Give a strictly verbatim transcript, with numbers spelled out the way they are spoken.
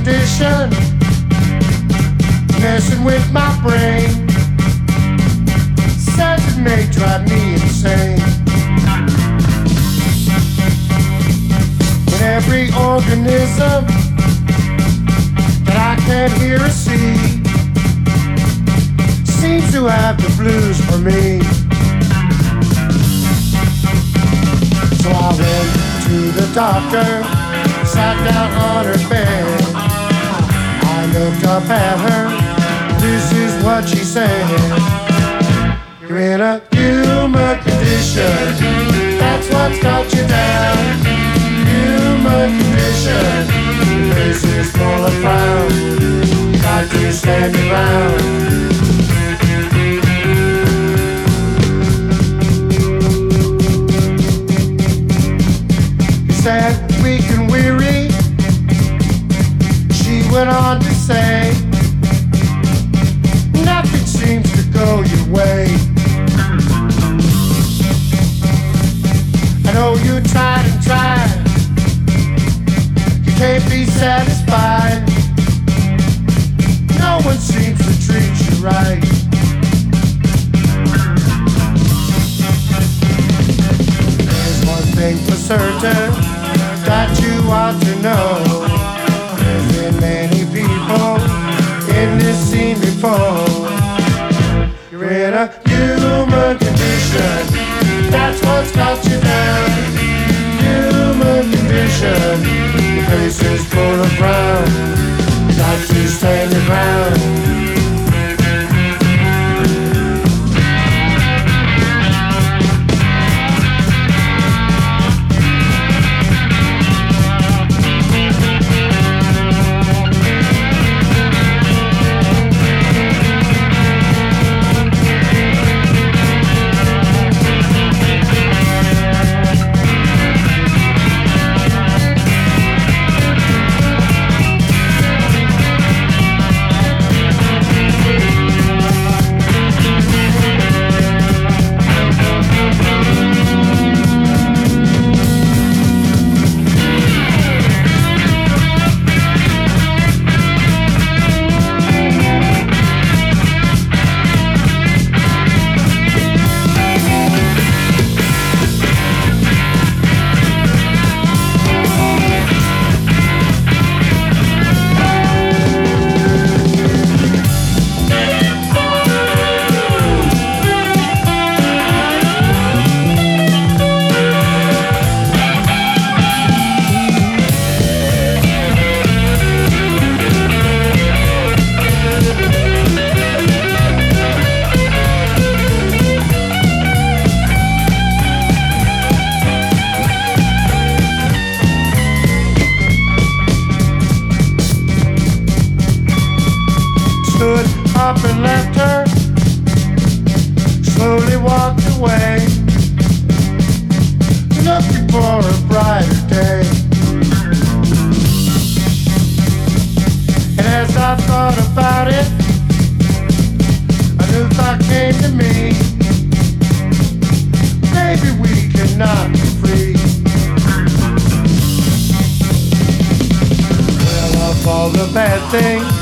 condition, messing with my brain. Says it may drive me insane. In every organism that I can't hear or see seems to have the blues for me. So I went to the doctor, sat down on her bed. I looked up at her, this is what she said. You're in a human condition, that's what's got you down. Human condition, your face is full of frown. You got to stand your ground. Said weak and weary, she went on to say, nothing seems to go your way. I know you tried and tried, you can't be satisfied. No one seems to treat you right. There's one thing for certain that you ought to know. There's been many people in this scene before. You're in a human condition, that's what's got you down. Human condition, your face is full of brown. You got to stand your ground. Up and left her, slowly walked away, looking for a brighter day. And as I thought about it, a new thought came to me. Maybe we cannot be free. Well, of all the bad things